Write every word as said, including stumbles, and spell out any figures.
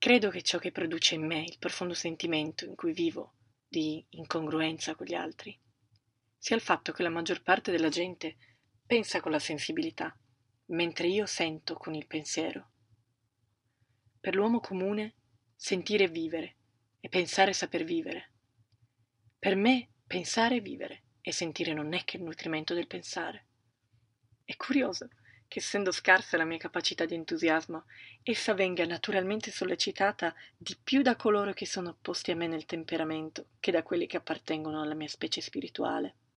Credo che ciò che produce in me il profondo sentimento in cui vivo di incongruenza con gli altri sia il fatto che la maggior parte della gente pensa con la sensibilità, mentre io sento con il pensiero. Per l'uomo comune, sentire è vivere e pensare è saper vivere. Per me, pensare è vivere e sentire non è che il nutrimento del pensare. È curioso che, essendo scarsa la mia capacità di entusiasmo, essa venga naturalmente sollecitata di più da coloro che sono opposti a me nel temperamento che da quelli che appartengono alla mia specie spirituale.